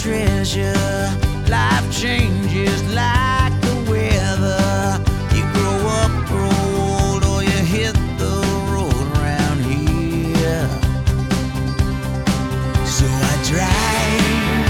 treasure. Life changes like the weather. You grow up, grow old, or you hit the road around here. So I drive,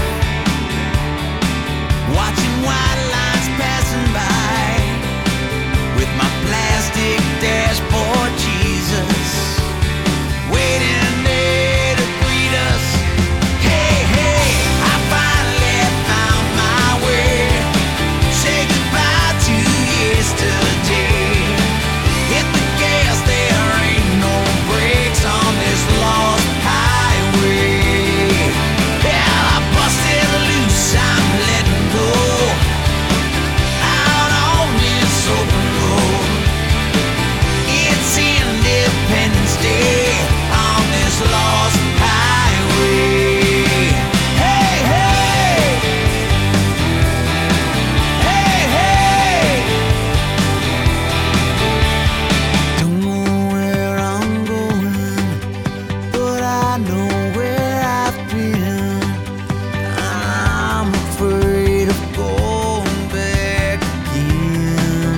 watching white lines passing by, with my plastic dashboard Jesus waiting there to greet us. Hey, hey, I finally found my way. Say goodbye to yesterday. Hit the gas, there ain't no brakes on this lost highway. Yeah, I busted loose, I'm letting go out on this open road. It's Independence Day on this lost highway. Hey, hey, hey, hey. Don't know where I'm going, but I know where I've been. I'm afraid of going back again.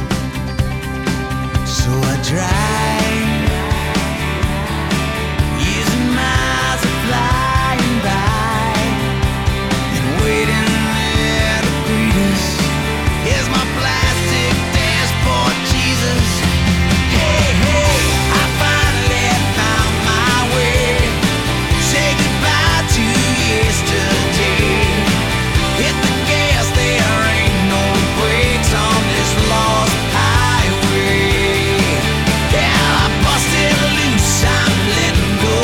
So I drive, using miles of flying by, and waiting there to greet us. Here's my plastic dashboard Jesus. Hey, hey, I finally found my way. Say goodbye to yesterday. Hit the gas, there ain't no brakes on this lost highway. Yeah, I busted loose, I'm letting go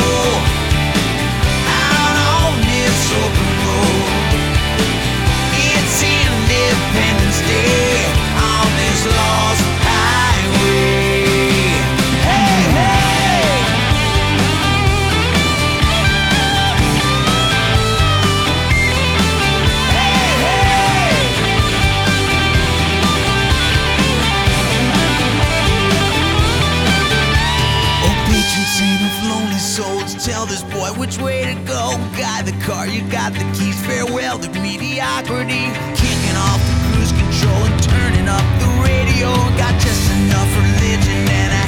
out on this open road. It's Independence Day on this lost highway. Hey, hey. Hey, hey. Oh, patron saint of lonely souls, tell this boy which way to go. Guide the car, you got the keys. Farewell to mediocrity. Kicking off the cruise control and turning up the radio. Got just enough religion and